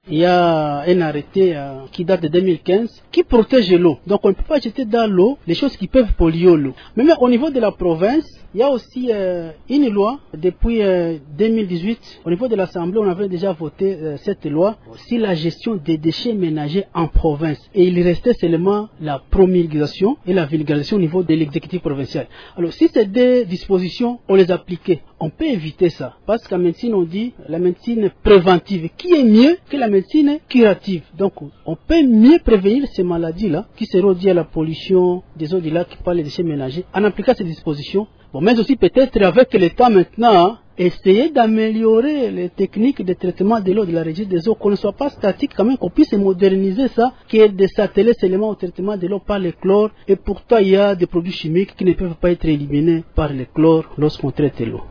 Il y a un arrêté qui date de 2015 qui protège l'eau. Donc on ne peut pas jeter dans l'eau les choses qui peuvent polluer l'eau. Mais même au niveau de la province, il y a aussi une loi depuis 2018. Au niveau de l'Assemblée, on avait déjà voté cette loi sur la gestion des déchets ménagers en province. Et il restait seulement la promulgation et la vulgarisation au niveau de l'exécutif provincial. Alors si ces deux dispositions, on les appliquait, on peut éviter ça. Parce qu'en médecine, on dit la médecine préventive qui est mieux que la médecine curative. Donc on peut mieux prévenir ces maladies-là qui seront dues à la pollution des eaux du lac par les déchets ménagers en appliquant ces dispositions. Bon, mais aussi peut-être avec l'État maintenant, essayer d'améliorer les techniques de traitement de l'eau de la régie des eaux, qu'on ne soit pas statique quand même, qu'on puisse moderniser ça, qui est de s'atteler seulement au traitement de l'eau par le chlore. Et pourtant, il y a des produits chimiques qui ne peuvent pas être éliminés par le chlore lorsqu'on traite l'eau.